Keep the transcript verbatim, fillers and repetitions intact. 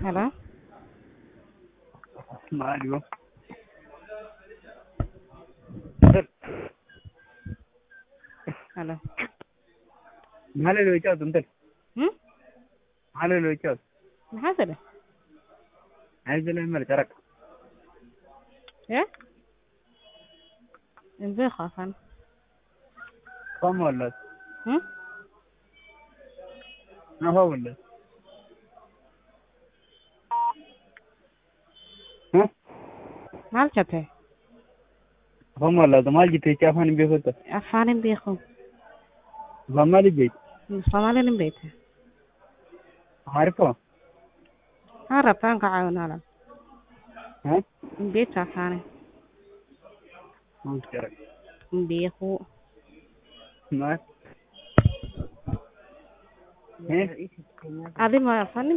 Hello. Mario. Hello. Mahal lo ichaad unta. Hmm? Mahal lo ichaad. Maxaa tiri? Ayzala mar tarak. Ya? Intee qaafan? Qam wala. Hmm? Ma huwa wala. Ha? Maal jabtay? Qam wala damal jitay chafan bi khota. Afaanin biiqo. Bamali jay. Soomaalinin bay tahay. Harfo. Haa rabtaan ka caawinaa. Ha? Beeta afaanin. Mustarak. Biiqo. Ma. Eh? Adi ma afaanin